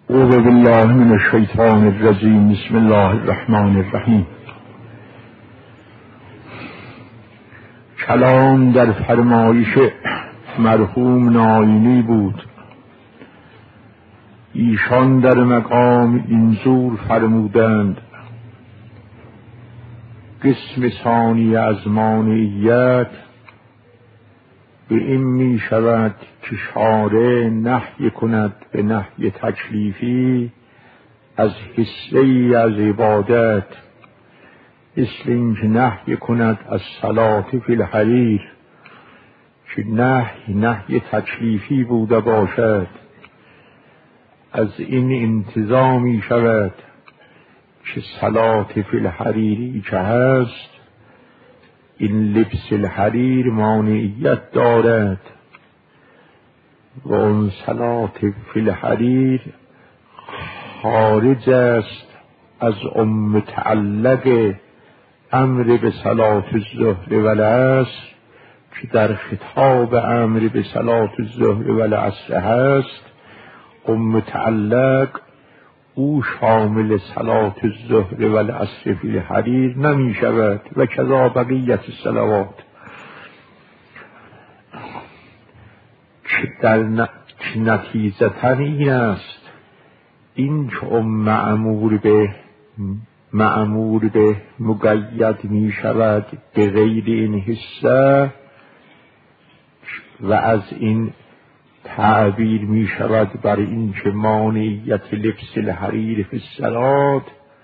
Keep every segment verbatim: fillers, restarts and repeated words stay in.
اعوذ بالله من الشیطان الرجیم. بسم الله الرحمن الرحیم. کلام در فرمایش مرحوم ناینی بود. ایشان در مقام اینجور فرمودند: قسم ثانی از مانعیت به این می شود که شارع نهی کند به نهی تکلیفی از حصه ای از عبادت، مثل اینکه نهی کند از صلاة فی الحریر، که نهی نهی تکلیفی بوده باشد. از این انتزاع می شود که صلاة فی الحریری که هست، این لبس الحریر مانعیت دارد و اون صلاة فی الحریر خارج است از ام متعلق امر به صلاة الظهر و العصر، که در خطاب امر به صلاة الظهر و العصر هست. ام متعلق او شامل صلاة الظهر و العصر فی الحریر نمی شود و کذا بقیت الصلوات، که در نتیجتا این است این که ام معمور به معمور به مقید می شود به غیر این حصه و از این تعبیر می شود بر این که مانعیت لبس الحریر فی الصلاة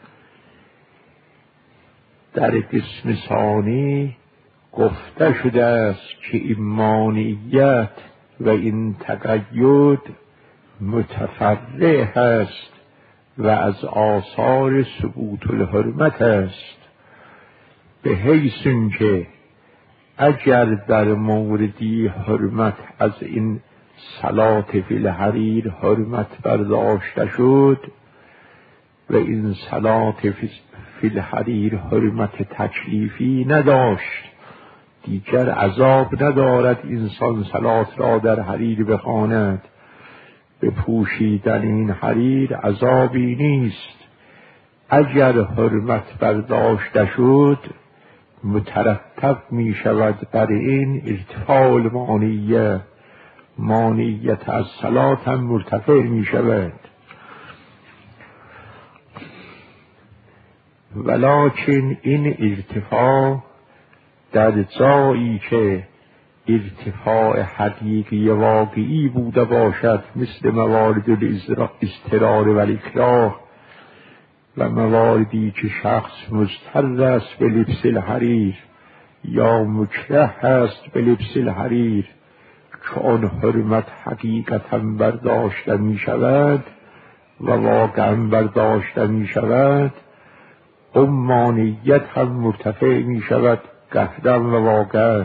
در قسم ثانی گفته شده است که این مانعیت و این تقید متفرع هست و از آثار ثبوت الحرمت است، به حیث که اگر در موردی حرمت از این صلاة فی الحریر حرمت برداشته شد و این صلاة فی الحریر حرمت تکلیفی نداشت، دیگر عذاب ندارد انسان صلات را در حریر بخواند. به پوشیدن این حریر عذابی نیست. اگر حرمت برداشته شد مترتب می شود بر این ارتفاع المانعیت، مانعیت از صلات هم مرتفع می شود. ولکن این ارتفاع در جایی که ارتفاع حقیقی واقعی بوده باشد، مثل موارد الاضطرار و الاکراه و مواردی که شخص مضطر است به لبس الحریر یا مکره است به لبس الحریر، که آن حرمت حقیقتا برداشته می شود و واقعا برداشته می شود، اون مانعیت هم مرتفع می شود قطعا و واقعا.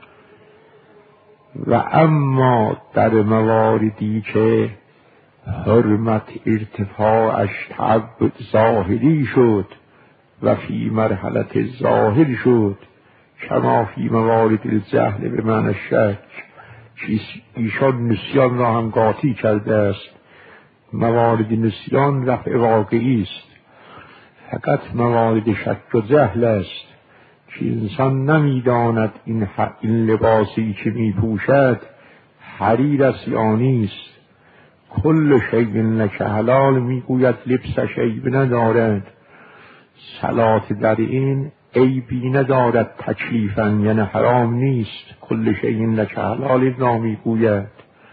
و اما در مواردی که حرمت ارتفاعش تعبد ظاهری شد و فی مرحلت ظاهر شد، کما فی موارد الجهل به معنی شک، ایشان نسیان را هم قاطی کرده است. موارد نسیان رفع واقعی است، فقط موارد شک و جهل است که انسان نمیداند این, این لباسی که می پوشد حریر است یا نیست. کل شیء لک حلال میگوید لبسش عیب ندارد، صلات در این عیبی ندارد تکلیفاً، یعنی حرام نیست. کل شیء لک حلال را میگوید.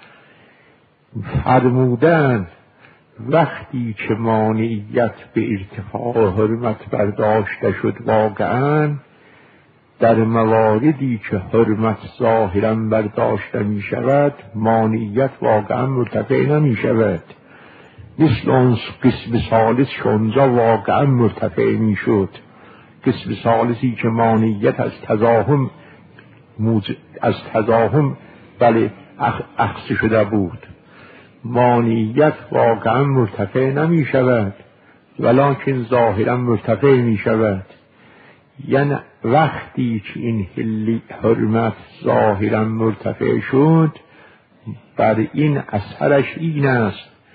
فرمودن وقتی که مانعیت به ارتفاع حرمت برداشته شد واقعاً، در مواردی که حرمت ظاهراً برداشته می شود مانعیت واقعاً مرتفع نمی شود، مثل اون قسم ثالث که اونجا واقعاً مرتفع می شد. قسم ثالثی که مانعیت از تزاحم موج... از تزاحم بله اخذ شده بود، مانعیت واقعاً مرتفع نمی شود ولکن ظاهراً مرتفع می شود. یعنی وقتی که این حرمت ظاهراً مرتفع شد، بر این اثرش این است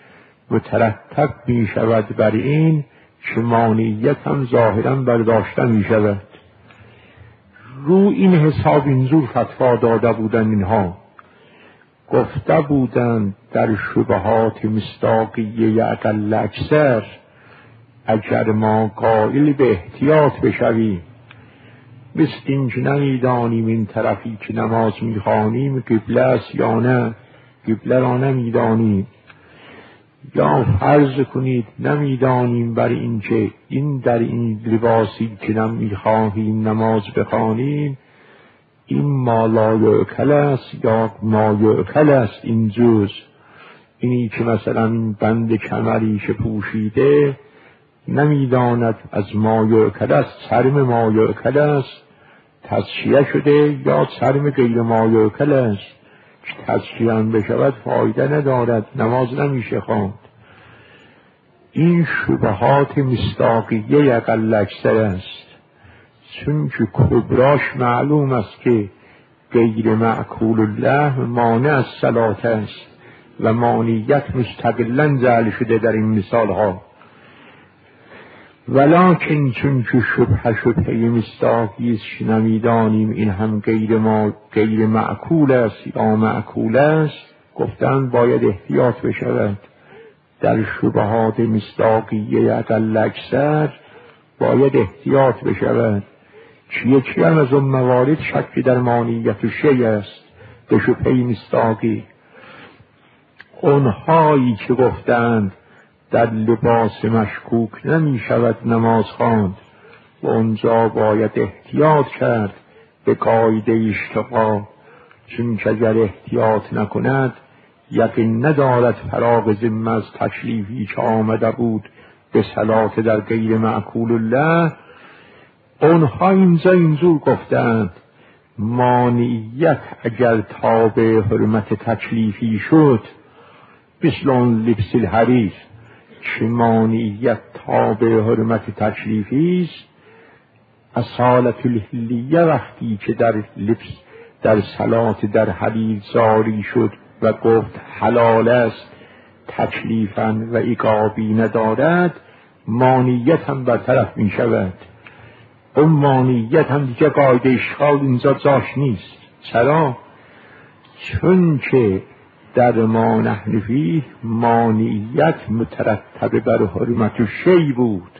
مترتب می شود بر این که مانعیت هم ظاهرا برداشته می شود. رو این حساب اینجور فتوا داده بودن اینها، گفته بودند در شبهات مصداقیه اقل اکثر اگر ما قائل به احتیاط بشویم، مثل این که نمیدانیم این طرفی که نماز میخوانیم قبله است یا نه، قبله را نمیدانیم، یا فرض کنید نمیدانیم بر این که این در این لباسی که نمیخواهیم نماز بخوانیم این ما لا یؤکل است یا ما یؤکل است. این جز اینی که مثلا این بند کمری که پوشیده نمیداند از ما یؤکل است، چرم ما یؤکل است تصفیه شده یا چرم غیر ما یؤکل است، تصفیه هم بشود فایده ندارد، نماز نمیشه خواند. این شبهات مصداقیه اقل اکثر است، چون که کبراش معلوم است که غیر معقول الله مانع از صلات است و مانعیت مستقلا جعل شده در این مثال ها. ولکن چون که شبه شبه مصداقی است نمیدانیم این هم غیر ما غیر معقول است یا معقول است، گفتن باید احتیاط بشود. در شبهات مصداقیه اقل اکثر باید احتیاط بشود. چیه چیه هم از اون موارد شک در مانعیت و شی است به شبه مصداقی. اونهایی که گفتند در لباس مشکوک نمی شود نماز خواند و اونجا باید احتیاط کرد به قاعده اشتقا، چون که اگر احتیاط نکند یقین ندارد فراغ ذمه از تکلیفی که آمده بود به صلات در غیر معقول الله. اونها اینجا اینجور گفتند مانعیت اگر تابع حرمت تکلیفی شد، مثل اون لبس الحریر که مانعیت تابع حرمت تکلیفی است، اصالت الحلیه وقتی که در لبس در صلات در حریر جاری شد و گفت حلال است تکلیفاً و عقابی ندارد، مانعیت هم برطرف می شود. اون مانعیت هم دیگه قاعده اشغال اینجا جاش نیست. چرا؟ چون که در ما نحن فیه مانعیت مترتب بر حرمت شی بود.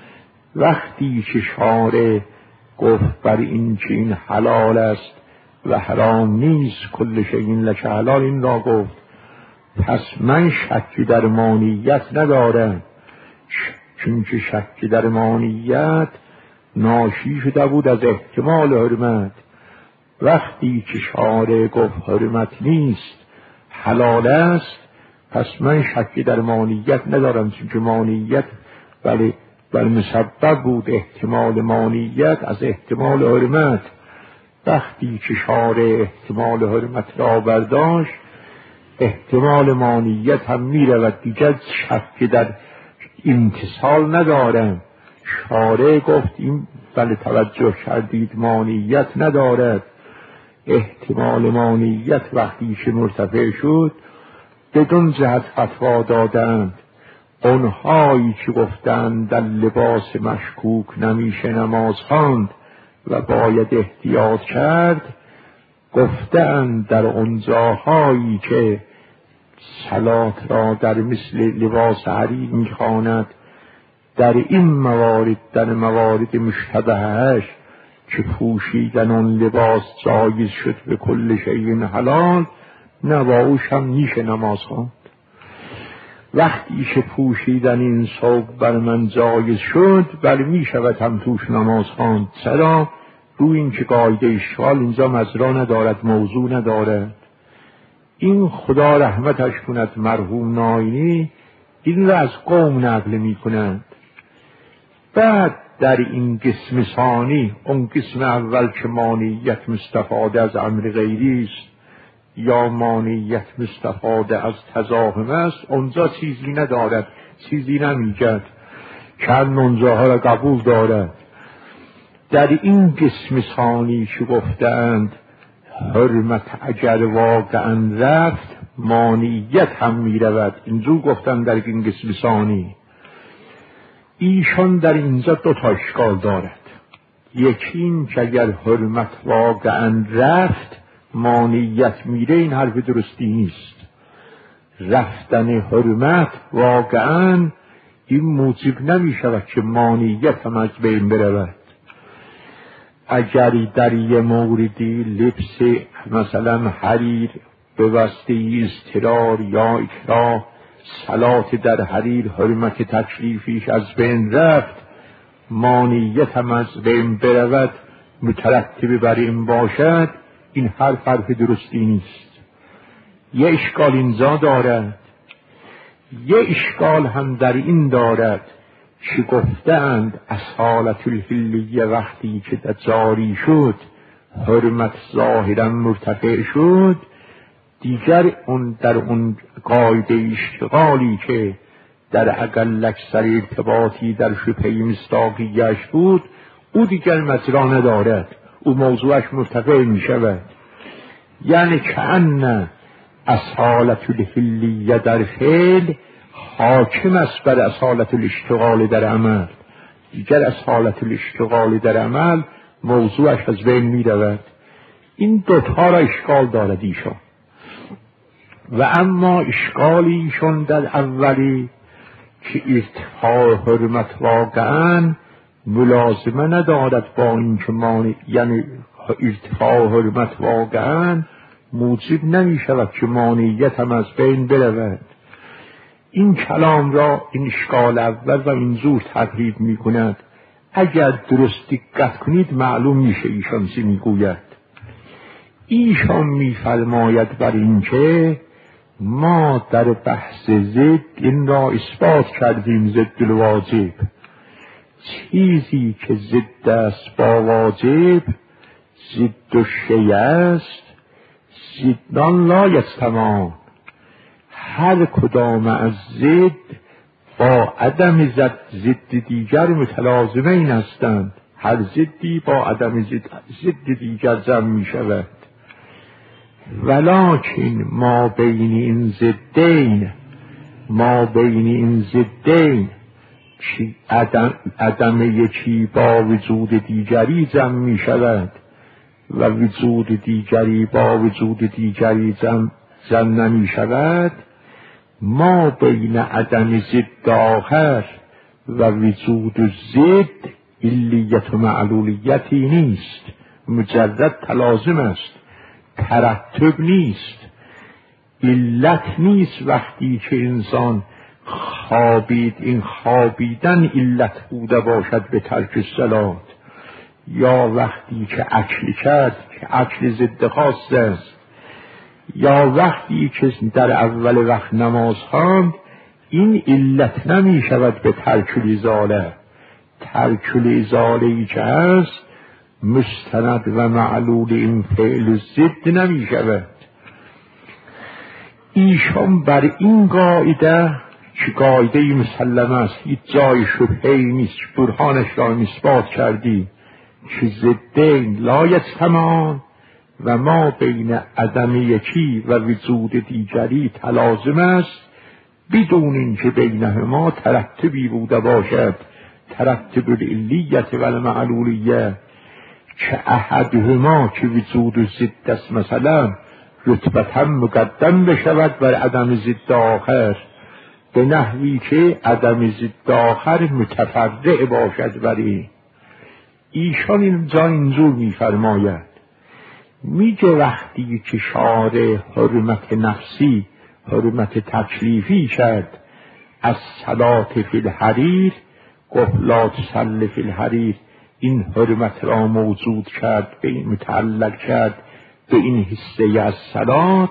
وقتی که شارع گفت بر این که این حلال است و حرام نیست، کل شیء لک حلال، این را گفت، پس من شکی در مانعیت ندارم، چون که شکی در مانعیت ناشی شده بود از احتمال حرمت. وقتی که شارع گفت حرمت نیست حلال است، پس من شکی در مانعیت ندارم، چون که مانعیت بله بل مسبب بود احتمال مانعیت از احتمال حرمت. وقتی که شارع احتمال حرمت را برداشت، احتمال مانعیت هم می رود، دیگر شک در امتصال ندارم. شارع گفت این بله توجه کردید مانعیت ندارد، احتمال مانعیت وقتی که مرتفع شد بدون جهت فتوا دادند. اونهایی که گفتند در لباس مشکوک نمیشه نماز خواند و باید احتیاط کرد، گفتند در اونجاهایی که صلات را در مثل لباس حریر میخواند، در این موارد در موارد مشتبهش که پوشیدن اون لباس جایز شد به کل شیء حلال، نه با اوش هم میشه نماز خواند. وقتی که پوشیدن این ثوب بر من جایز شد، بله می شود هم توش نماز خواند. چرا؟ روی این که قاعده اشغال اینجا مجرا ندارد، موضوع ندارد. این خدا رحمتش کند مرحوم ناینی این را از قوم نقل می کنند. بعد در این قسم ثانی، اون قسم اول که مانعیت مستفاده از امر غیری است یا مانعیت مستفاده از تزاحم است، اونجا چیزی ندارد، چیزی نمیگد، چند اونجاها را قبول دارد. در این قسم ثانی که گفتند حرمت اگر واقعا رفت، مانیت هم می رود. اینجور گفتن در این قسم ثانی. ایشان در اینجا دو تا اشکال دارد. یکی این که اگر حرمت واقعا رفت مانیت میره، این حرف درستی نیست. رفتن حرمت واقعا این موجب نمی شود که مانیت هم از بین برود. اگر در یه موردی لبس مثلا حریر به واسطه اضطرار یا اکراه صلات در حریر حرمت تکلیفیش از بین رفت، مانیت هم از بین برود مترتب بر این باشد، این حرف حرف درستی نیست. یه اشکال اینجا دارد. یه اشکال هم در این دارد که گفتند اصالت الحلیه وقتی که جاری شد حرمت ظاهرا مرتفع شد، دیگر اون در اون قاعده اشتغالی که در اقل اکثر ارتباطی در شبه مصداقیش بود، او دیگر مجرا ندارد، او موضوعش مرتفع می شود. یعنی کأن اصالت الحلیه در فعل حاکم است بر اصالت الاشتغال در عمل. دیگر اصالت الاشتغال در عمل موضوعش از بین می رود. این دوتا را اشکال دارد ایشان. و اما اشکالیشون در اولی که ارتفاع حرمت واقعا ملازمه ندارد با این که مانع، یعنی ارتفاع حرمت واقعا موجب نمی شود که مانعیت هم از بین برود. این کلام را این اشکال اول و اینجور تقریب می کند. اگر درست دقت کنید معلوم میشه ایشان چی می گوید. ایشان می فرماید بر این که ما در بحث ضد این را اثبات کردیم، ضد الواجب، چیزی که ضد است با واجب ضد الشیء است، ضدان لا یجتمعان. هر کدام از ضد با عدم ضد ضد دیگر متلازمین هستند. هر ضدی با عدم ضد ضد دیگر جمع می شود. ولکن ما بین این ضدین ما بین این ضدین عدم, عدم یکی با وجود دیگری جمع می شود و وجود دیگری با وجود دیگری جمع, جمع نمی شود. ما بین عدم ضد آخر و وجود ضد علیت و معلولیتی نیست، مجرد تلازم است، ترتب نیست، علت نیست. وقتی که انسان خوابید، این خوابیدن علت بوده باشد به ترک صلات، یا وقتی که اکل کرد که اکل ضد خاص است، یا وقتی که در اول وقت نماز خواند، این علت نمی شود به ترک الازاله. ترک الازاله ای که هست مستند و معلول این فعل ضد نمی شود. ایشان بر این قاعده که قاعده مسلمه است، هیچ جای شبهه‌ای نیست، برهانش را اثبات کردی که ضدین لا یجتمعان و ما بین عدم یکی و وجود دیگری تلازم است، بدون اینکه بینهما ترتبی بوده باشد، ترتب العلیت و المعلولیه، که احدهما که وجود ضد است مثلا رتبتا مقدم بشود بر عدم ضد آخر، به نحوی که عدم ضد آخر متفرع باشد بر این. ایشان اینجا اینجور میفرماید، میگه وقتی که شارع حرمت نفسی حرمت تکلیفی کرد از صلات فی الحریر، گفت لا تصلی فی الحریر، این حرمت را موجود کرد، به این متعلق کرد به این حصه از صلات.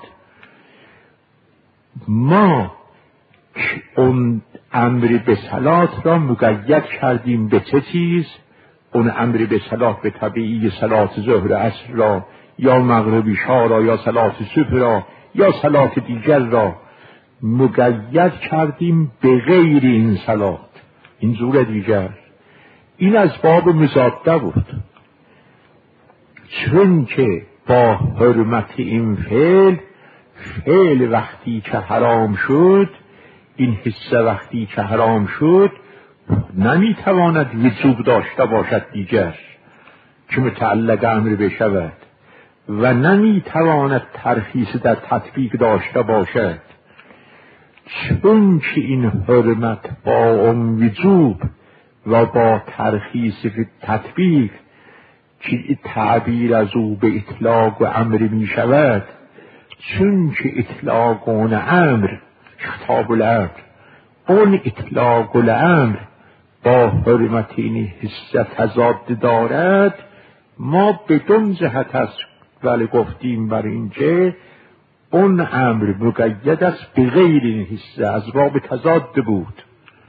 ما اون امر به صلات را مقید کردیم به چه چیز؟ اون امر به صلات به طبیعی صلات ظهر عصر را، یا مغربی شا را، یا صلات صبح را، یا صلات دیگر را مقید کردیم به غیر این صلات. این زور دیگر این از باب مزاده بود، چون که با حرمت این فعل فعل وقتی که حرام شد، این حصه وقتی که حرام شد نمیتواند وجوب داشته باشد دیگر که متعلق امر بشود و نمیتواند ترخیص در تطبیق داشته باشد، چون که این حرمت با اون وجوب و با ترخیص فی تطبیق که تعبیر از او به اطلاق و امر می شود، چون که اطلاق اون امر خطاب الامر، اون اطلاق الامر با حرمت این حصه تضاد دارد، ما بدون جهت است ولی گفتیم بر اینکه اون امر مقید است به غیر این حصه، از باب تضاد بود.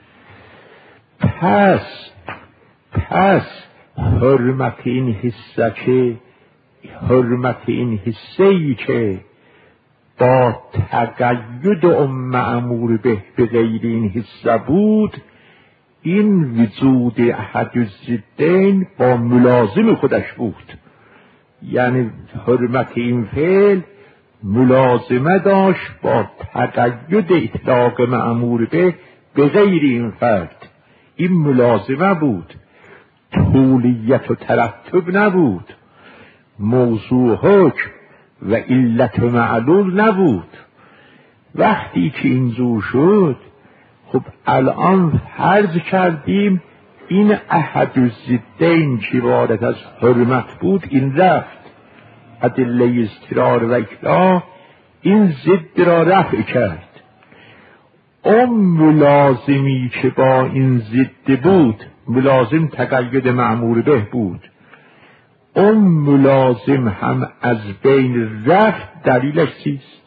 پس پس حرمت این حصه که حرمت این حصه ای که با تقید اون مأمور به به غیر این حصه بود، این وجود احد الضدین با ملازم خودش بود، یعنی حرمت این فعل ملازمه داشت با تقید اطلاق مأمور به به غیر این فرد. این ملازمه بود، طولیت و ترتب نبود، موضوع حکم و علت و معلول نبود. وقتی که اینجور شد، خب الان فرض کردیم این احد الضدین که وارد از حرمت بود این رفت، ادله اضطرار و اکراه این ضد را رفع کرد. اون ملازمی که با این ضد بود، ملازم تقید مأمور به بود، اون ملازم هم از بین رفت. دلیلش چیست؟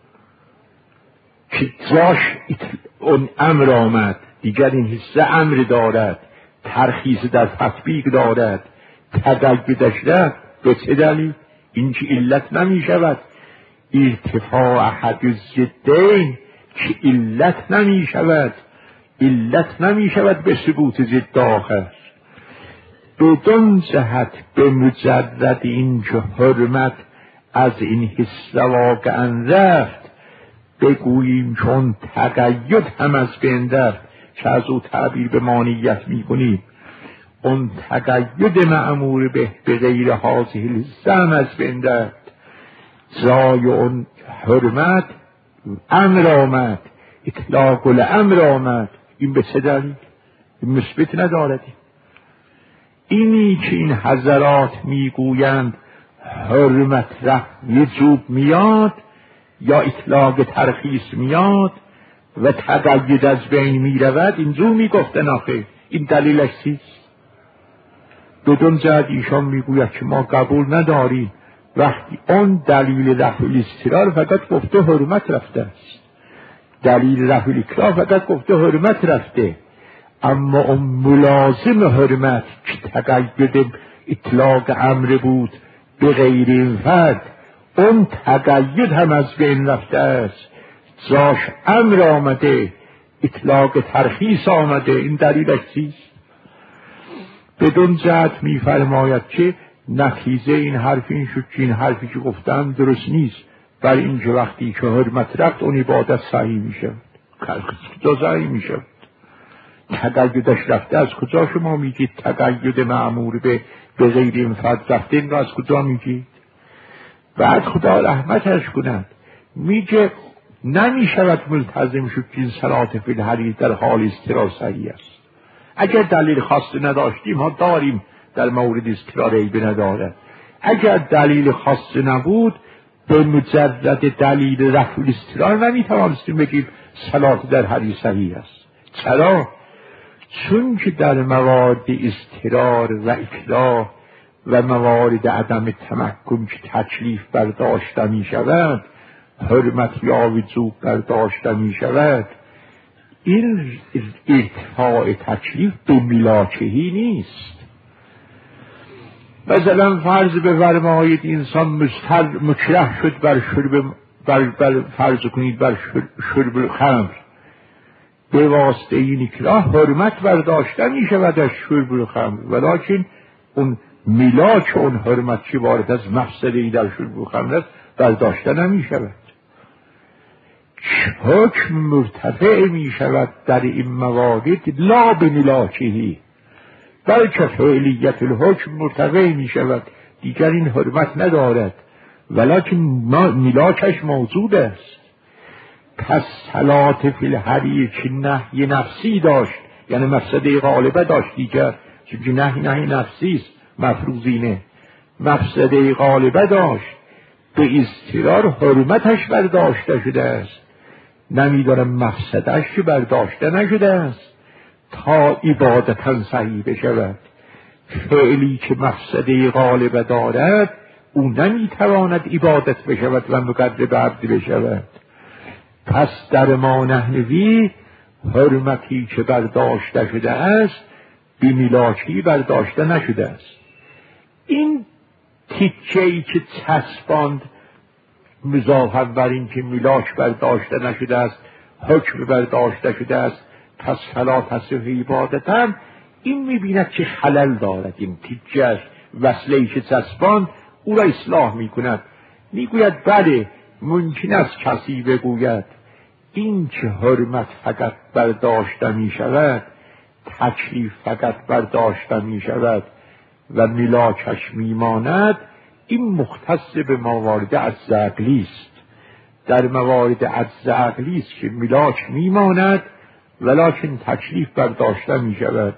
که جاش اون امر آمد، دیگر این حصه امر دارد، ترخیص در تطبیق دارد، تقیدش رفت. به چه دلیل؟ این که علت نمی شود. ارتفاع احد الضدین که علت نمی شود، علت نمی شود به ثبوت ضد آخر. بدون جهت به مجرد این که حرمت از این حصه واقعا رفت، بگوییم چون تقید هم از بین رفت که از او تعبیر به مانیت می کنیم، اون تقید مأمور به به غیر حاضر الحصه هم از بین رفت، جای اون حرمت امر آمد، اطلاق الامر آمد. این به چه دلیل؟ این مثبت نداردیم. اینی که این حضرات میگویند حرمت رفت وجوب میاد یا اطلاق ترخیص میاد و تقید از بین میرود، اینجور میگفتن آخه این دلیلش چیست؟ بدون جهت ایشان میگوید که ما قبول نداریم وقتی اون دلیل رفع الاضطرار فقط گفته حرمت رفته است، دلیل رفع الاکراه فقط گفته حرمت رفته، اما اون ملازم حرمت که تقید اطلاق امر بود به غیر این فرد، اون تقید هم از بین رفته است، جاش امر آمده، اطلاق ترخیص آمده. این دلیلش چیست؟ بدون جهت میفرماید که نتیجه این حرف این شد که این حرفی که گفتم درست نیست، برای اینکه وقتی که حرمت رفت اون عبادت صحیح میشه. کجا صحیح میشه؟ تقیدش رفته. از کجا شما میگید تقید مأمور به به غیر این فرد رفته؟ این را از کجا میگید؟ بعد خدا رحمتش کند میگه نمیشود ملتزم شد که این صلات فی الحریر در حال اضطرار صحیح است. اگر دلیل خاصی نداشتیم ها داریم در مورد اضطرار عیب ندارد. اگر دلیل خاصی نبود به مجرد دلیل رفع الاضطرار نمیتوانستیم بگیم صلات در حریر صحیح است. چرا؟ چون که در موارد اضطرار و اکراه و موارد عدم تمکن که تکلیف برداشته می شود، حرمت یا وجوب برداشته می شود، این ارتفاع تکلیف به ملاکهی نیست. مثلا فرض بفرمایید انسان مستر مکره شد بر شرب بر, بر فرض کنید بر شرب خمر، به واسطه این اکراه حرمت برداشته می شود از شرب خمر، ولیکن اون ملاک اون حرمت که وارد از مفسده ای در شرب خمر است برداشته نمی شود. حکم مرتفع می شود در این موارد لا به ملاکهی، بلکه فعلیت الحکم مرتفع می شود، دیگر این حرمت ندارد، ولکن ملاکش موجود است. پس صلات فی الحریر که نهی نفسی داشت، یعنی مفسده غالبه داشت دیگر، چون نهی نهی نفسی است، مفروضینه مفسده غالبه داشت، به اضطرار حرمتش برداشته شده است، نمیدارم مفسدش برداشته نشده است تا عبادتا صحیح بشود. فعلی که مفسده غالبه دارد او نمیتواند عبادت بشود و مقرب عبد بشود. پس در ما نحنوی حرمتی که برداشته شده است بی ملاکی برداشته نشده است. این تیکه‌ای که چسباند مضافاً بر این که میلاک برداشته نشده است حکم برداشته شده است، پس فلا تصح عبادتاً، این میبیند که خلل دارد. این تیکه وصله‌ای که چسباند او را اصلاح میکند، میگوید بله ممکن است کسی بگوید این که حرمت فقط برداشته میشود، تکلیف فقط برداشته میشود و ملاکش میماند، این مختص به موارد عجز عقلی است. در موارد عجز عقلی است که ملاک میماند ولکن تکلیف برداشته میشود.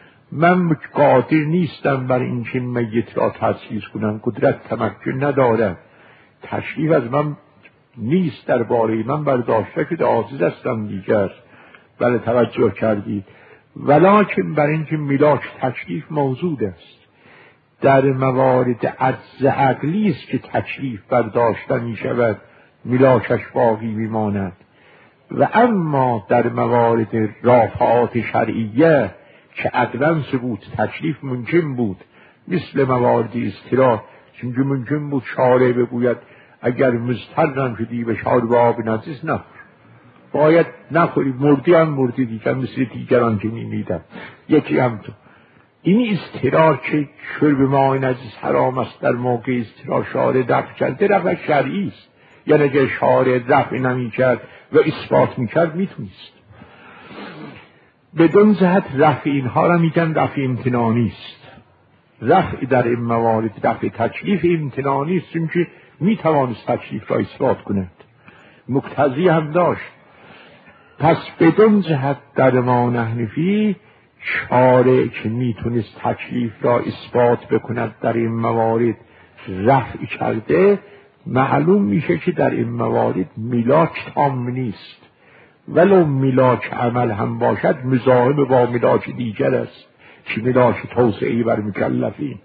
من قادر نیستم بر این که میت را تجهیز کنم، قدرت تمکن ندارم، تکلیف از من نیست، درباره من برداشته شده، عاجز هستم دیگر. بله توجه کردید. ولکن بر این که ملاک تکلیف موجود است، در موارد عجز عقلی است که تکلیف برداشته می شود، ملاکش باقی می ماند. و اما در موارد رافعات شرعیه که عقلا ثبوت تکلیف ممکن بود، مثل موارد اضطرار، چون ممکن بود شارع بگوید اگر مضطرم شدی به شرب آب نجس نخور، باید نخوری، مردی هم مردی دیگر، مثل دیگران که میمیدن یکی هم تو. این اضطرار که شرب ماء نجس حرام است، در موقع اضطرار شارع دفع کرده، رفع شرعی است. یعنی اگر شارع دفع نمی کرد و اثبات می کرد میتونست. بدون جهت رفع اینها را میگن رفع امتنانی است. رفع در این موارد رفع تکلیف امتنانی است، چون که میتوانست تکلیف را اثبات کند، مقتضی هم داشت. پس بدون جهت در ما نحنفی شارع که میتونست تکلیف را اثبات بکند در این موارد رفع کرده، معلوم میشه که در این موارد ملاک تام نیست. ولو ملاک عمل هم باشد مزاحم با ملاک دیگر است که ملاک توسعی بر مکلفین.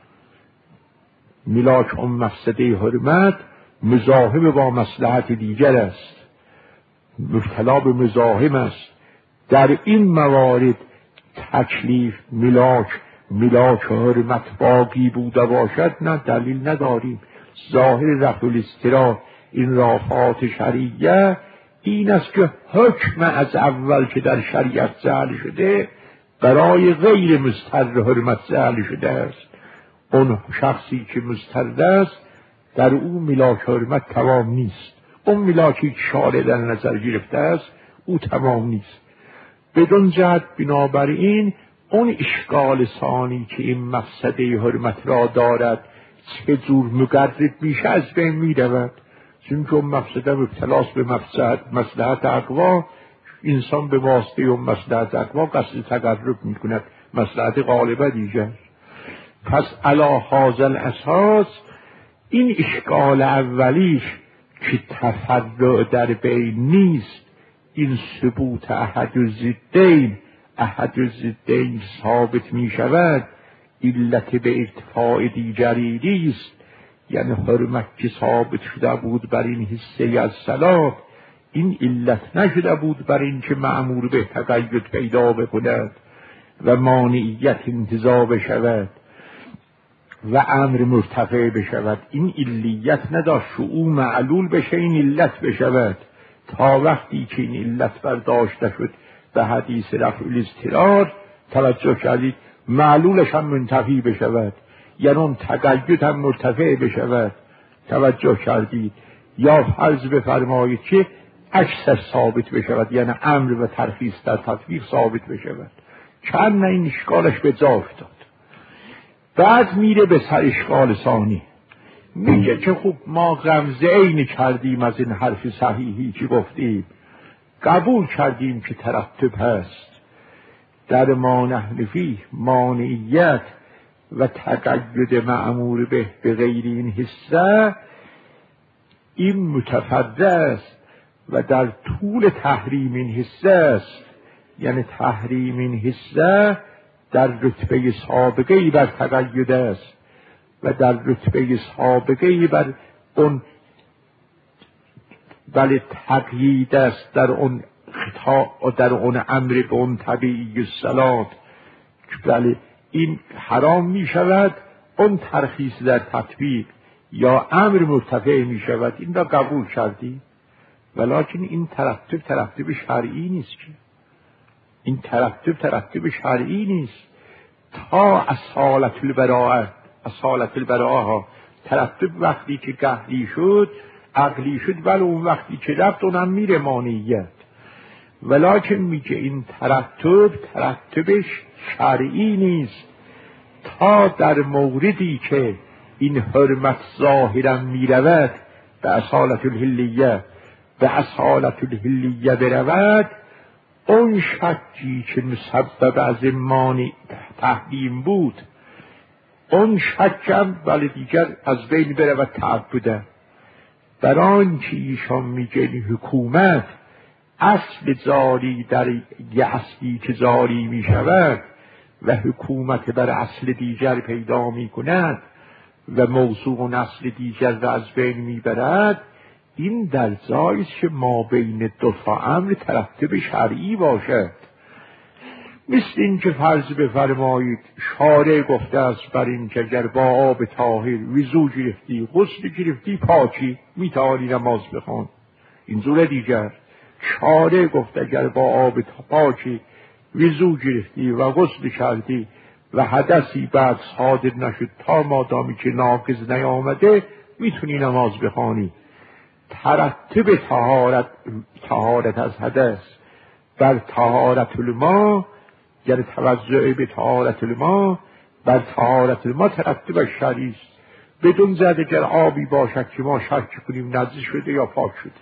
ملاک اون مفسده حرمت مزاحم با مصلحت دیگر است، مبتلا به مزاحم است. در این موارد تکلیف ملاک ملاک حرمت باقی بوده باشد، نه دلیل نداریم. ظاهر رفع الاضطرار این رافعات شرعیه این است که حکم از اول که در شریعت جعل شده برای غیر مضطر حرمت جعل شده است. اون شخصی که مضطر است در اون ملاک حرمت تمام نیست. اون ملاکی که شارع در نظر گرفته است او تمام نیست. بدون جهت بنابراین اون اشکال ثانی که این مفسده حرمت را دارد چه جور مقرب میشه از بین میرود، چون که اون مفسده مبتلاس به مفسد مصلحت اقوا، انسان به واسطه اون مصلحت اقوا قصد تقرب میکند، مصلحت غالبه دیگر. پس علی هذا الاساس این اشکال اولیش که تفرع در بین نیست، این ثبوت احد الضدین احد الضدین ثابت می شود، علت به ارتفاع دیگری است. یعنی حرمت که ثابت شده بود بر این حصه از صلات، این علت نشده بود بر این که مأمور به تقید پیدا بکند و مانعیت انتزاع بشود و امر مرتفع بشود. این علیت نداشت شؤون معلول بشه، این علت بشود. تا وقتی که این علت برداشته شد به حدیث رفع الاضطرار، توجه کردید، معلولش هم منتفی بشود، یعنی اون تقید هم مرتفع بشود. توجه کردید. یا فرض بفرمایید که عکسش ثابت بشود، یعنی امر و ترخیص در تطبیق ثابت بشود. چند نه این اشکالش به جا افتاد. بعد میره به سر اشکال ثانی، میگه که خب ما غمزه عین کردیم از این حرف صحیحی که گفتیم، قبول کردیم که ترتب هست، در ما نحن فیه مانعیت و تقید مأمور به به غیر این حصه این متفرد است و در طول تحریم این حصه است، یعنی تحریم این حصه در رتبه سابقه‌ای بر تقید است و در رتبه سابقه‌ای بر اون بله تقیید است، در اون خطا در اون امر به اون طبیعی الصلات، بله این حرام می شود، اون ترخیص در تطبیق یا امر مرتفع می شود. این را قبول کردی، ولیکن این ترتب ترتب شرعی نیست که این ترتب ترتب شرعی نیست. تا اصالت البراءه اصالت البراءه ها ترتب وقتی که قهری شد عقلی شد، ولی اون وقتی که رفت اونم میره مانعیت، ولیکن میگه این ترتب ترتبش شرعی نیست تا در موردی که این حرمت ظاهرا میرود به اصالت الحلیه به اصالت الحلیه برود، اون شکی که مسبب از مانع تحریم بود اون شکم ولی دیگر از بین برود تعبده. بران که ایشان میگه حکومت اصل جاری در یه اصلی که جاری میشود و حکومت بر اصل دیگر پیدا میکند و موضوع اصل دیگر را از بین میبرد، این در جایز که ما بین دو تا امر ترتب شرعی باشد. مثل این که فرض بفرمایید شارع گفته است بر این که اگر با آب طاهر وضو گرفتی غسل گرفتی پاکی میتوانی نماز بخوان. این زور دیگر شارع گفته اگر با آب پاکی وضو گرفتی و غسل کردی و حدثی بعد صادر نشد تا مادامی که ناقض نیامده میتونی نماز بخوانی. ترتب طهارت طهارت از حدث بر طهارت الماء، یعنی توجه به طهارت الماء بر طهارت الماء ترتب شرعی است. بدون زد اگر آبی باشد که ما شک کنیم نجس شده یا پاک شده،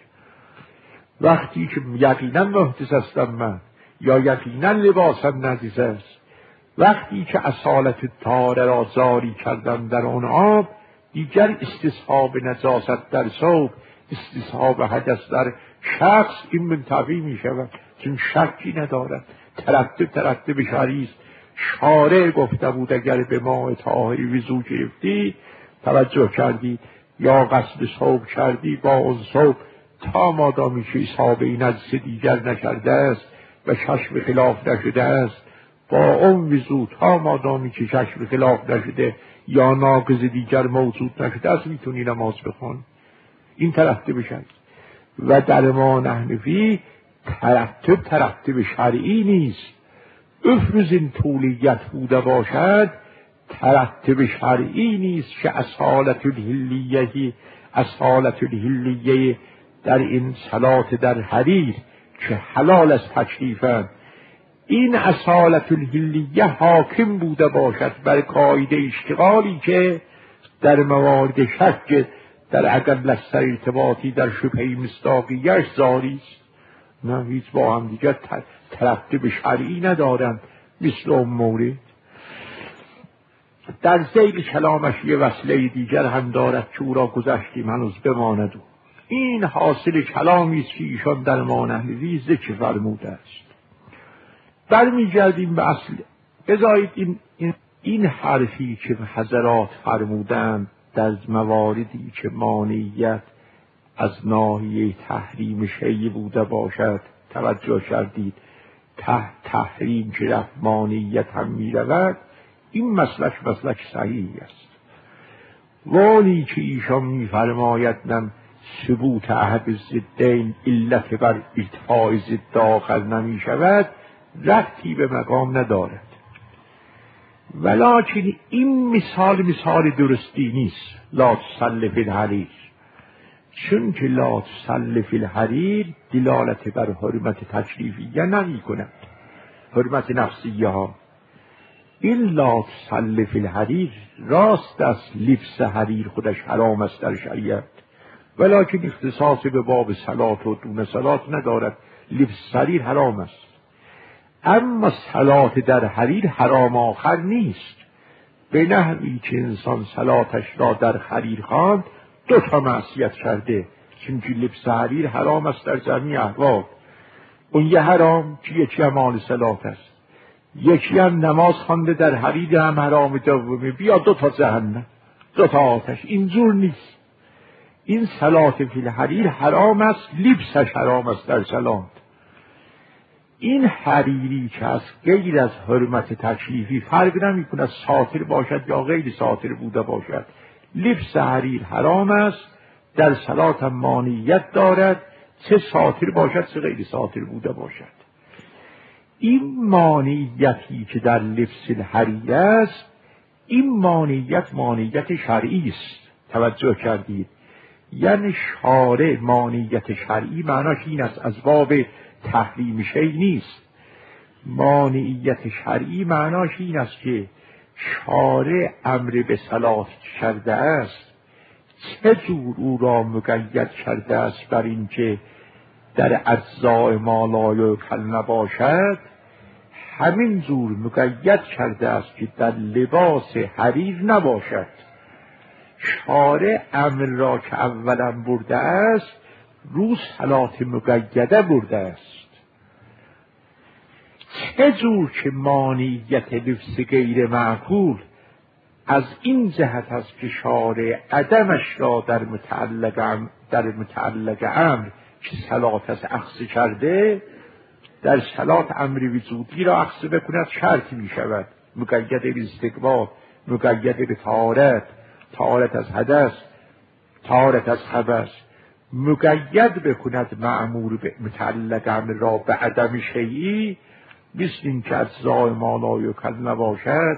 وقتی که یقینا محدث هستم من یا یقینا لباسم نجس است، وقتی که اصالت طهاره را جاری کردم در اون آب، دیگر استصحاب نجاست در ثوب استصحاب حدث در شخص این منتفی می شود، چون شکی ندارد. ترتب ترتب شرعی است. شارع گفته بود اگر به ماء طاهر وضو گرفتی توجه کردی یا غسل ثوب کردی با اون ثوب تا مادامی که اصابه نجس دیگر نکرده است و چشم خلاف نشده است، با اون وضو تا مادامی که چشم خلاف نشده یا ناقض دیگر موجود نشده است میتونی نماز بخون. این ترتب شرعی. و در ما نحن فیه ترتب ترتب شرعی نیست. افرض این طولیت بوده باشد ترتب شرعی نیست که اصالت الحلیه اصالت الحلیه در این صلات در حریر که حلال از تکلیفن، این اصالت الحلیه حاکم بوده باشد بر قاعده اشتغالی که در موارد شک در اقل از ارتباطی در شبهه مصداقیه‌اش جاری است. نه هیچ با هم دیگر ترتب شرعی ندارند. مثل اون مورد در ذیل کلامش یه وصله دیگر هم دارد که او را گذشتیم هنوز بماند. این حاصل کلامی است که ایشان در ما نحن فیه ذکر فرموده است. برمیگردیم به اصل. بذارید این, این, این حرفی که حضرات فرمودند در مواردی که مانعیت از ناحیه تحریم شیء بوده باشد توجه کردید، ته تحریم که رفت مانعیت هم می رود، این مسلک مسلک صحیحی است. وانی که ایشان می فرماید نم ثبوت احد ضدین علت بر ارتفاع ضد آخر نمی شود، ربطی به مقام ندارد. ولیکن این مثال مثال درستی نیست. لا تصلی فی الحریر، چون که لا تصل فی الحریر دلالت بر حرمت تکلیفیه نمی کند، حرمت نفسیه ها. این لا تصل فی الحریر راست است لبس حریر خودش حرام است در شریعت، ولکن اختصاص به باب صلات و دون صلات ندارد. لبس حریر حرام است، اما صلات در حریر حرام آخر نیست. به نحوی که انسان صلاتش را در حریر خواند دو تا معصیت کرده، چون که لبس حریر حرام است در جميع احوال. اون یه حرام که یکی اعمال صلات است، یکی هم نماز خوانده در حریر هم حرام دومه، بیا دو تا جهنم دو تا آتش. اینجور نیست. این صلات فی الحریر حرام است، لبسش حرام است در صلات. این حریری که از غیر از حرمت تکلیفی فرق نمی کند ساتر باشد یا غیر ساتر بوده باشد، لبس حریر حرام است، در صلات هم مانعیت دارد، چه ساتر باشد چه غیر ساتر بوده باشد. این مانعیتی که در لبس الحریر است، این مانعیت مانعیت شرعی است. توجه کردید؟ یعنی شارع مانعیت شرعی معناش این است، از باب تحریم شیء نیست. مانعیت شرعی معناش این است که شارع امر به صلات کرده است، چه جور او را مقید کرده است بر این که در اجزاء ما لا یؤکل نباشد، همین جور مقید کرده است که در لباس حریر نباشد. شارع امر را که اولا برده است رو صلات مقیده برده است. چه جور که مانعیت لبس غیر معقول از این جهت است که شارع عدمش را در متعلق در متعلق امر که صلات است اخذ کرده، در صلات امر وجودی را اخذ بکند شرط می شود. مقید به استقبال، مقید به طهارت، طهارت از حدث، طهارت از خبث، مقید بکند مأمور به متعلق امر را به عدم شیئی، مثل این که اجزاء ما لا یؤکل نباشد،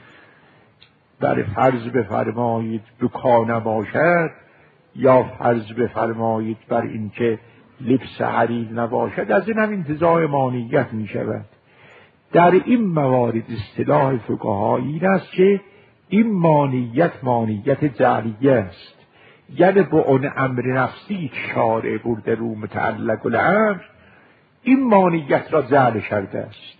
بر فرض بفرمایید بکا نباشد، یا فرض بفرمایید بر این که لبس حریر نباشد، از این هم انتزاع مانعیت می شود. در این موارد اصطلاح فقها این است که این مانعیت مانعیت جعلیه است، یعنی با اون امر نفسی که شارع برده رو متعلق الامر، این مانعیت را جعل کرده است.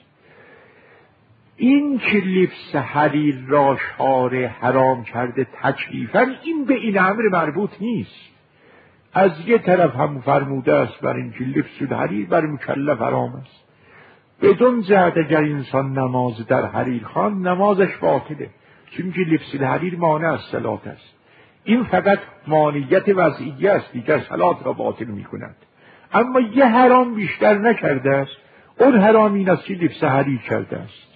این که لبس حریر را شارع حرام کرده تکلیفاً، این به این امر مربوط نیست. از یه طرف هم فرموده است بر این که لبس الحریر بر مکلف حرام است، بدون جهت اگر انسان نماز در حریر خواند نمازش باطله، چون که لبس الحریر مانع از صلات است. این فقط مانعیت وضعیه است، دیگر صلات را باطل می کند. اما یه حرام بیشتر نکرده است، اون حرام این است که لبس حریر کرده است.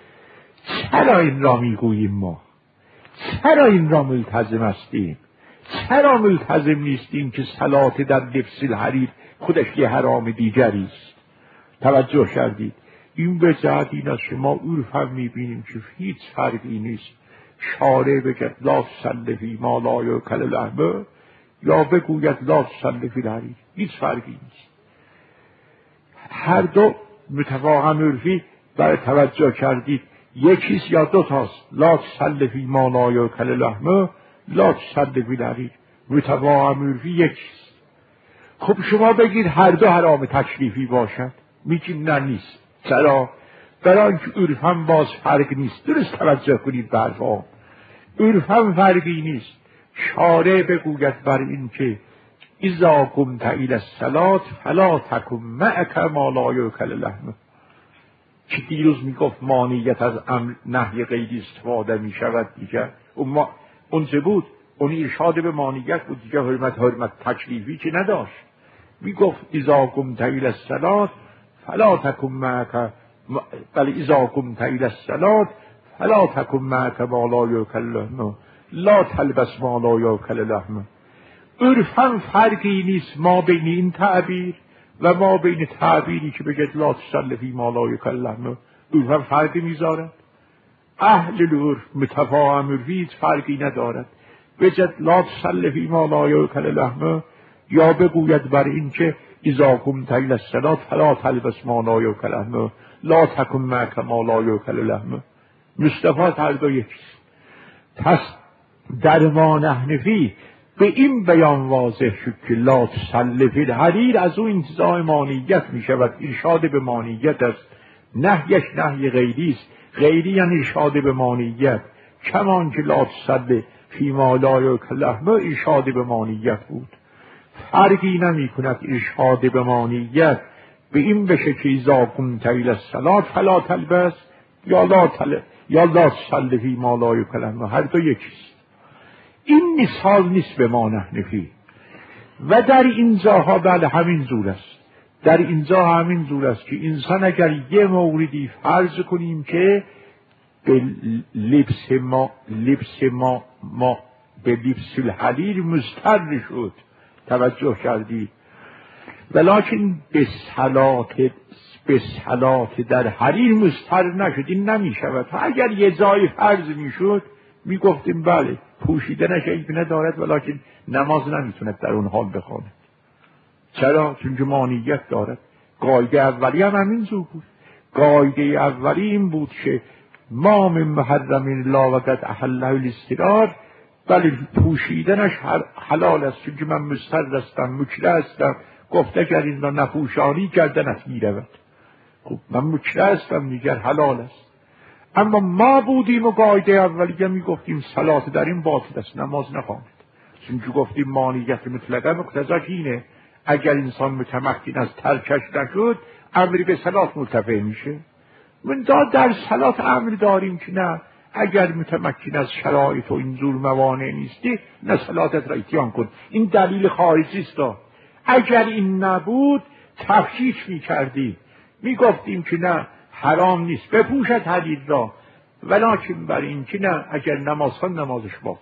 چرا این را می گوییم ما؟ چرا این را ملتزم هستیم؟ چرا ملتزم نیستیم که صلات در لبس الحریر خودش یه حرام دیگری است؟ توجه کردید؟ این به جهت این است که ما عرف هم می بینیم که هیچ فرقی نیست. شارع بگد لا تصل فی ما لا یؤکل لحمه، یا بگوید لا تصل فی الحریر، هیچ فرقی نیست. هر دو متفاهم عرفی برای توجه کردید یکیست یا دو تاست؟ لا تصل فی ما لا یؤکل لحمه، لا تصل فی الحریر، متفاهم عرفی یکیست. خب شما بگید هر دو حرام تکلیفی باشد، میگیم نه نیست. چرا؟ برای اینکه عرف هم باز فرق نیست. درست توجه کنید به حرفام، عرف هم فرقی نیست. شارع بگوید بر این که اذا قمت الی الصلاة فلا تکن معک ما لا یؤکل لحمه، که دیروز میگفت مانعیت از امر نهی غیری استفاده میشود دیگر. اون ما اون چه بود؟ اون ارشاد به مانعیت بود دیگر، حرمت حرمت تکلیفی که نداشت. میگفت اذا قمت الی الصلاة فلا تکن معک، بل اذا قمت الی الصلاة فلا تکن معک ما لا یؤکل لحمه، لا تلبس ما لا یؤکل لحمه. عرفاً فرقی نیست ما بین این تعبیر و ما بین تعبیری که بگید لا تصل فی ما لا یؤکل لحمه. عرفاً فرقی میذارد؟ اهل العرف متفاهم عرفی فرقی ندارد. بگید لا تصل فی ما لا یؤکل لحمه، یا بگوید بر این که اذا قمت الی الصلاة فلا تلبس ما لا یؤکل لحمه لا تکن معک ما لا یؤکل لحمه. مصطفی هر دو یکیست. پس در ما نحنفی به این بیان واضح شد که لا تسل فی الحریر از او انتزاع مانیت می شود، ارشاد به مانیت است. نهیش نهی غیری است، غیری یعنی ارشاد به مانیت، کمان که لا تسل فی ما لا یؤکل لحمه ارشاد به مانیت بود. فرقی نمی کند ارشاد به مانیت به این بشه که اذا قمت الی الصلاة فلا تلبس یا لا تل یا لا تسل فی ما لا یؤکل لحمه، هر دو یکیست. این مثال نیست به ما نحنفی. و در اینجاها بله همین زور است، در اینجا همین زور است که انسان اگر یه موردی فرض کنیم که به لبس ما لبس ما ما به لبس الحریر مضطر شد، توجه کردید، ولکن به صلات به صلات در حریر مضطر نشد، این نمی شود. اگر یه جای فرض می شد می گفتیم بله پوشیدنش عیب ندارد، ولکن نماز نمیتوند در اون حال بخواند. چرا؟ چون که مانیت دارد. قاعده اولی هم همین زور بود. قاعده اولی این بود که ما من محرم لا وقد احله الاسترار، بله پوشیدنش حلال است چون که من مضطر هستم، مکره هستم، گفته اگر این را نپوشانی گردنت میرود. خب من مکره هستم دیگر حلال است. اما ما بودیم و قاعده اولیه میگفتیم صلات در این باطل است، نماز نخواند. چون که گفتیم مانیت مطلقه مقتضاش اینه اگر انسان متمکن از ترکش نشد امری به صلات مرتفع میشه. من دا در صلات امر داریم که نه اگر متمکن از شرایط و این زور موانع نیستی نه صلاتت را اتیان کن. این دلیل خارجی است. اگر این نبود تفکیک میکردیم، میگفتیم که نه حرام نیست بپوشد حریر را، ولکن بر این که نه اگر نماز خوان نمازش باطل.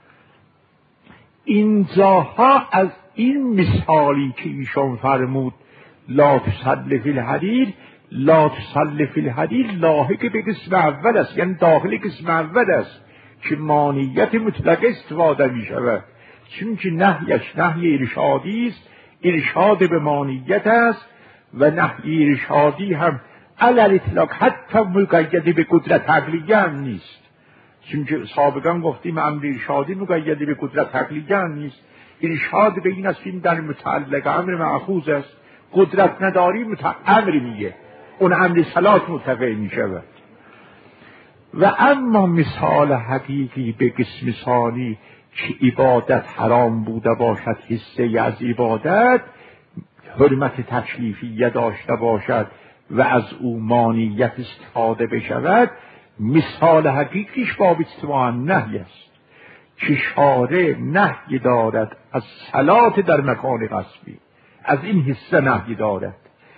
اینجاها از این مثالی که ایشان فرمود لا تسل فی الحریر، لا تسل فی الحریر لاحق به قسم اول است، یعنی داخل قسم اول است که مانیت مطلق استفاده می شود. چون که نهیش نهی ارشادی است، ارشاد به مانیت است و نهی ارشادی هم علی الاطلاق حتی مقید به قدرت عقلیه هم نیست. چون که سابقا گفتیم امر ارشادی مقید به قدرت عقلیه هم نیست. ارشاد به این است که در متعلق امر مأخوذ است، قدرت نداری امر میگه، اون امر صلات مرتفع می شود. و اما مثال حقیقی به قسم ثانی که عبادت حرام بوده باشد، حصه از عبادت حرمت تکلیفیه داشته باشد و از او مانیت استفاده بشود، مثال حقیقیش باب اجتماع نهی است که شارع نهی دارد از صلات در مکان غصبی، از این حصه نهی دارد.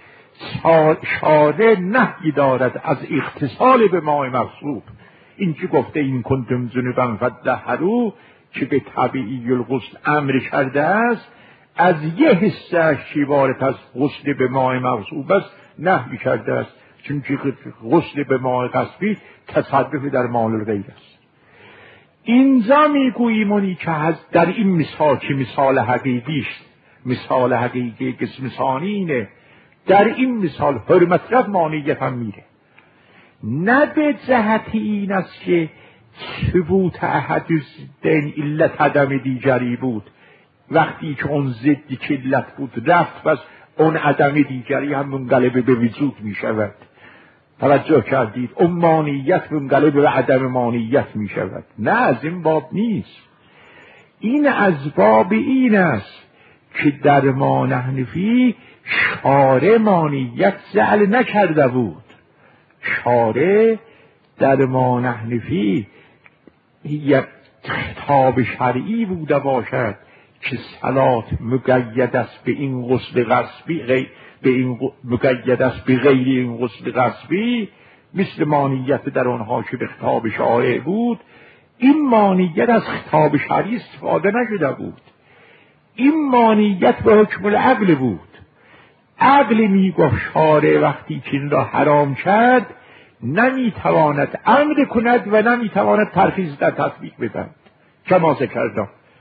شارع نهی دارد از اغتسال به ماء مغصوب، این که گفته این کنتم ذنوبا فطهروا که به طبیعی الغسل امر کرده است، از یه حصه عبارت از غسل به ماء مغصوب است نهی کرده است، چون که غسل به ماء غصبی تصرف در مال الغیر است. اینجا میگوییم اونی که در این مثال که مثال حقیقی است، مثال حقیقی قسم ثانی اینه، در این مثال حرمت رد مانیت هم میره، نه به جهت این است که ثبوت احد الضدین علت عدم دیگری بود، وقتی که اون ضدی که علت بود رفت پس اون عدم دیگری هم منقلب به وجود می شود. توجه کردید؟ اون مانیت منقلب به عدم مانیت می شود. نه از این باب نیست، این از باب این است که در ما نحنفی شارع مانیت جعل نکرده بود. شارع در ما نحنفی یک خطاب شرعی بوده باشد که صلات مقید است به این غسل غصبی، غیر به این مقید است به غیر این غسل غصبی، مثل مانیت در آنها که به خطاب شارع بود. این مانیت از خطاب شرعی استفاده نشده بود، این مانیت به حکم العقل بود. عقل میگفت شارع وقتی که این را حرام کرد نمیتواند امر کند و نمیتواند ترخیص در تطبیق بدهد، کما ذکر کردم.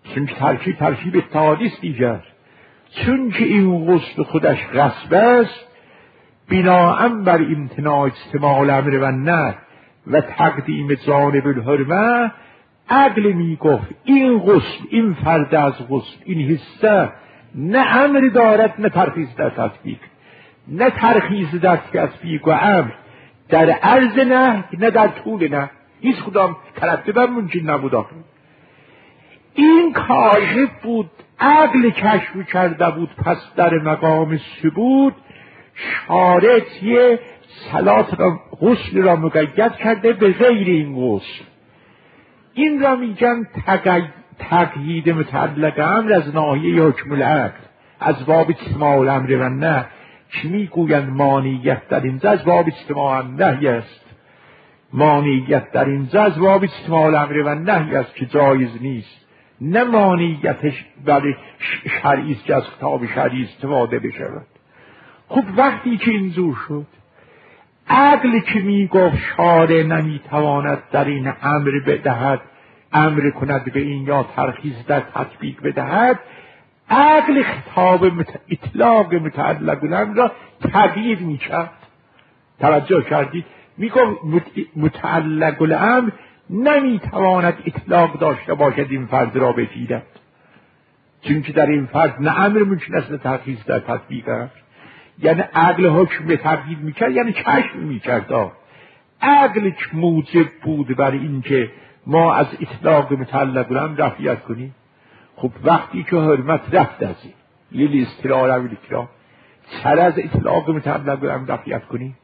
چون که ترکیب ترکیب اتحادی است دیگر. چون که این غسل خودش غصب است، بناام بر امتناع اجتماع الامر و نه و تقدیم جانب الحرمه، عقل می گفت این غسل، این فرد از غسل، این حصه نه امر دارد نه ترخیص در تطبیق، نه ترخیص در تطبیق و امر در عرض نه نه در طول نه، هیچ کدام ترتیب ممکن نبود. این کاشف بود، عقل کشف کرده بود. پس در مقام ثبوت شارط یه صلات را، غسل را مقید کرده به غیر این غسل. این را میگن تقیید متعلق امر از ناحیه حکم العقل، از باب اجتماع الامر و نه. چی میگویند مانعیت در اینجا از باب اجتماع النهی است، مانعیت در اینجا از باب اجتماع الامر و نهی است که جایز نیست، نه مانعیتش برای شرعی است که از خطاب شرعی استفاده بشود. خب وقتی که اینجور شد، عقل که میگفت شارع نمیتواند در این امر بدهد، امر کند به این یا ترخیص در تطبیق بدهد، عقل خطاب مت... اطلاق متعلق الامر را تغییر میکرد. توجه کردید؟ میگفت مت... متعلق الامر نمیتواند اطلاق داشته باشد این فرد را بگیرد، چون که در این فرد نه امر ممکن است نه ترخیص در تطبیق است. یعنی عقل حکم به تغییر میکرد، یعنی کشف میکرد. عقل موجب بود بر این که ما از اطلاق متعلق الامر رفعیت کنیم. خب وقتی که حرمت رفت از این یه استرار و اکرام، سر از اطلاق متعلق الامر رفعیت کنیم.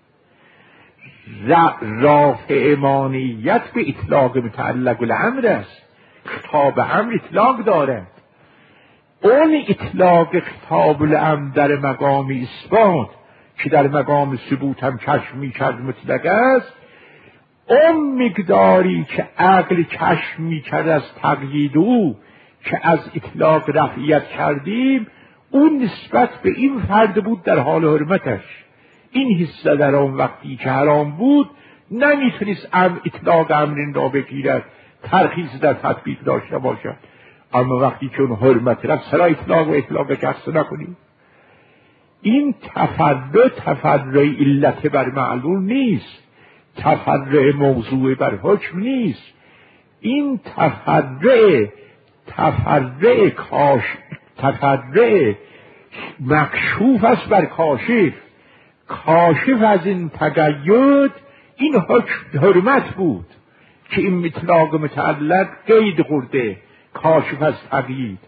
رافع مانعیت به اطلاق متعلق الامر است. خطاب امر اطلاق دارد. اون اطلاق خطاب الامر در مقام اثبات که در مقام ثبوت هم کشف میکرد مطلق است، اون مقداری که عقل کشف میکرد از تقیید او که از اطلاق رفعیت کردیم، اون نسبت به این فرد بود در حال حرمتش. این حصه در آن وقتی که حرام بود نمیتونست ام اطلاق امرین را بگیرد، ترخیص در تطبیق داشته باشد. اما وقتی که اون حرمت رفت، سرا اطلاق و اطلاق کسر نکنیم. این تفرع تفرع علت بر معلول نیست، تفرع موضوع بر حکم نیست. این تفرع تفرع کاش تفرع مکشوف است بر کاشف. کاشف از این تقید این حکم حرمت بود که این اطلاق متعلق قید خورده، کاشف از تقیید.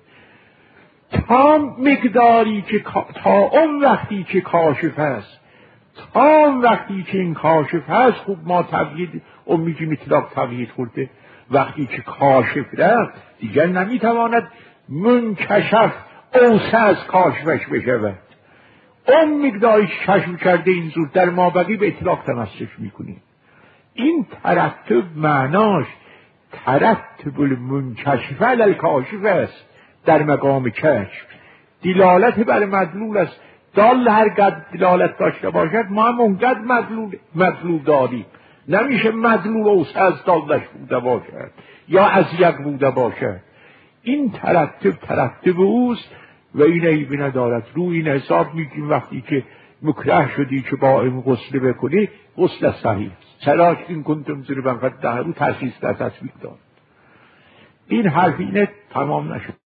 تا مقداری که تا اون وقتی که کاشف است، تا اون وقتی که این کاشف هست، خوب ما تقیید اون میگیم اطلاق تقیید خورده. وقتی که کاشف رفت دیگر نمیتواند منکشف اوسع از کاشفش بشود. اون مقداری کشف کرده این زور در مابقی به اطلاق تمسک میکنیم. این ترتب معناش ترتب المنکشف علی الکاشف است در مقام کشف. دلالت بر مدلول است. دال هر قد دلالت داشته باشد ما هم اونقدر مدلول مدلول داریم. نمیشه مدلول اوسع از دالش بوده باشد یا از یک بوده باشد. این ترتب ترتب اوست و این عیبی ندارد. روی این حساب میگیم وقتی که مکره شدی که با این غسل بکنی، غسل صحیح است. چرا این کنتم زیر بنفت ده رو ترخیص در تطبیق داد. این حرف اینه تمام نشد.